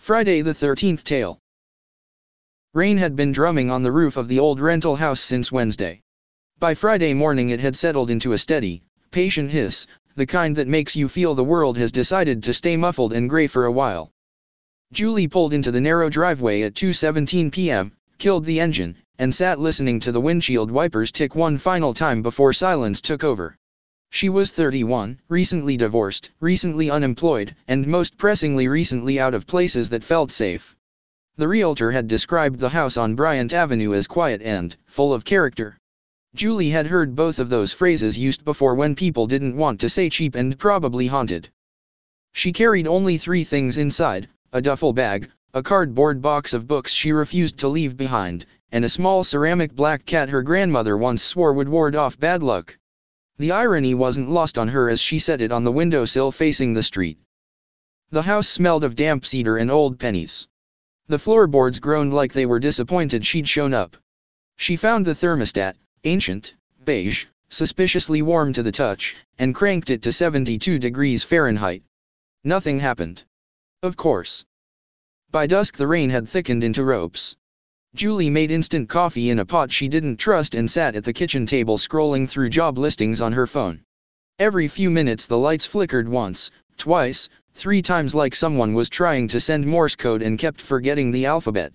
Friday the 13th tale. Rain had been drumming on the roof of the old rental house since Wednesday. By Friday morning it had settled into a steady, patient hiss, the kind that makes you feel the world has decided to stay muffled and gray for a while. Julie pulled into the narrow driveway at 2:17 p.m., killed the engine, and sat listening to the windshield wipers tick one final time before silence took over. She was 31, recently divorced, recently unemployed, and most pressingly recently out of places that felt safe. The realtor had described the house on Bryant Avenue as quiet and full of character. Julie had heard both of those phrases used before when people didn't want to say cheap and probably haunted. She carried only 3 things inside: a duffel bag, a cardboard box of books she refused to leave behind, and a small ceramic black cat her grandmother once swore would ward off bad luck. The irony wasn't lost on her as she set it on the windowsill facing the street. The house smelled of damp cedar and old pennies. The floorboards groaned like they were disappointed she'd shown up. She found the thermostat, ancient, beige, suspiciously warm to the touch, and cranked it to 72 degrees Fahrenheit. Nothing happened. Of course. By dusk the rain had thickened into ropes. Julie made instant coffee in a pot she didn't trust and sat at the kitchen table scrolling through job listings on her phone. Every few minutes the lights flickered once, twice, 3 times like someone was trying to send Morse code and kept forgetting the alphabet.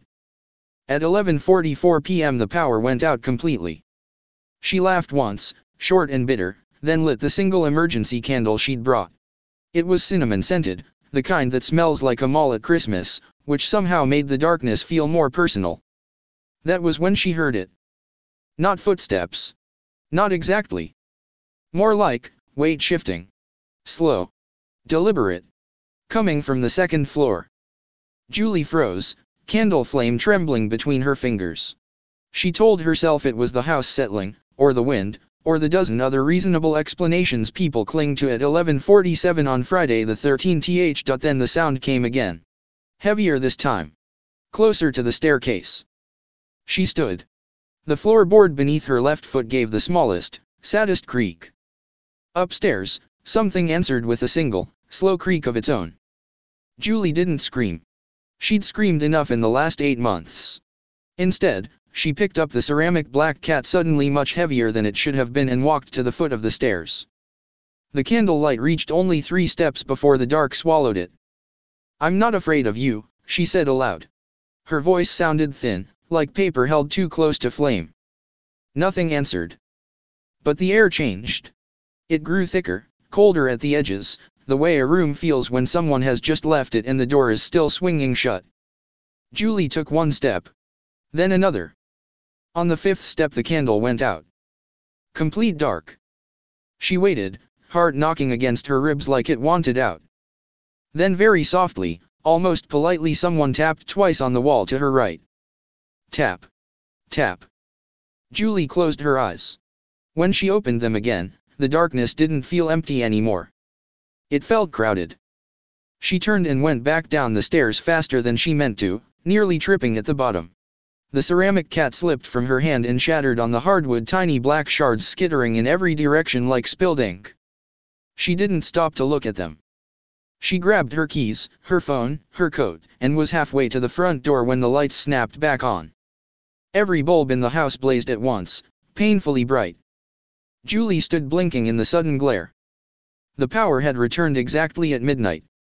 At 11:44 p.m. the power went out completely. She laughed once, short and bitter, then lit the single emergency candle she'd brought. It was cinnamon-scented, the kind that smells like a mall at Christmas, which somehow made the darkness feel more personal. That was when she heard it. Not footsteps. Not exactly. More like weight shifting. Slow. Deliberate. Coming from the second floor. Julie froze, candle flame trembling between her fingers. She told herself it was the house settling, or the wind, or the dozen other reasonable explanations people cling to at 11:47 on Friday the 13th. Then the sound came again. Heavier this time. Closer to the staircase. She stood. The floorboard beneath her left foot gave the smallest, saddest creak. Upstairs, something answered with a single, slow creak of its own. Julie didn't scream. She'd screamed enough in the last 8 months. Instead, she picked up the ceramic black cat suddenly much heavier than it should have been and walked to the foot of the stairs. The candlelight reached only 3 steps before the dark swallowed it. "I'm not afraid of you," she said aloud. Her voice sounded thin, like paper held too close to flame. Nothing answered. But the air changed. It grew thicker, colder at the edges, the way a room feels when someone has just left it and the door is still swinging shut. Julie took 1 step. Then another. On the 5th step the candle went out. Complete dark. She waited, heart knocking against her ribs like it wanted out. Then very softly, almost politely someone tapped twice on the wall to her right. Tap. Tap. Julie closed her eyes. When she opened them again, the darkness didn't feel empty anymore. It felt crowded. She turned and went back down the stairs faster than she meant to, nearly tripping at the bottom. The ceramic cat slipped from her hand and shattered on the hardwood, tiny black shards skittering in every direction like spilled ink. She didn't stop to look at them. She grabbed her keys, her phone, her coat, and was halfway to the front door when the lights snapped back on. Every bulb in the house blazed at once, painfully bright. Julie stood blinking in the sudden glare. The power had returned exactly at midnight.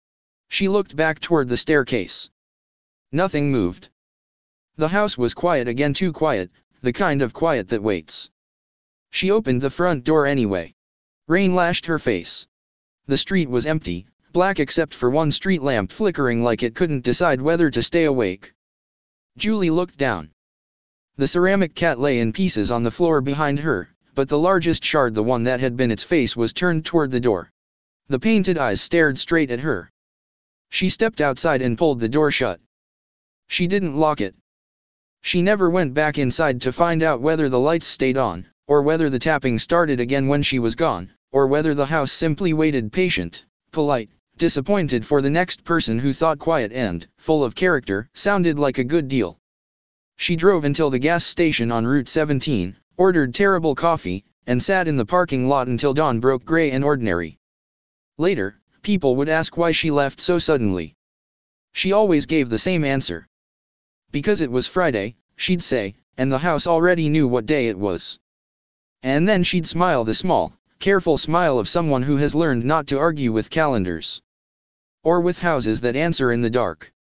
She looked back toward the staircase. Nothing moved. The house was quiet again, too quiet, the kind of quiet that waits. She opened the front door anyway. Rain lashed her face. The street was empty, black except for 1 street lamp flickering like it couldn't decide whether to stay awake. Julie looked down. The ceramic cat lay in pieces on the floor behind her, but the largest shard, the one that had been its face, was turned toward the door. The painted eyes stared straight at her. She stepped outside and pulled the door shut. She didn't lock it. She never went back inside to find out whether the lights stayed on, or whether the tapping started again when she was gone, or whether the house simply waited, patient, polite, disappointed for the next person who thought quiet and full of character sounded like a good deal. She drove until the gas station on Route 17, ordered terrible coffee, and sat in the parking lot until dawn broke gray and ordinary. Later, people would ask why she left so suddenly. She always gave the same answer. Because it was Friday, she'd say, and the house already knew what day it was. And then she'd smile, the small, careful smile of someone who has learned not to argue with calendars. Or with houses that answer in the dark.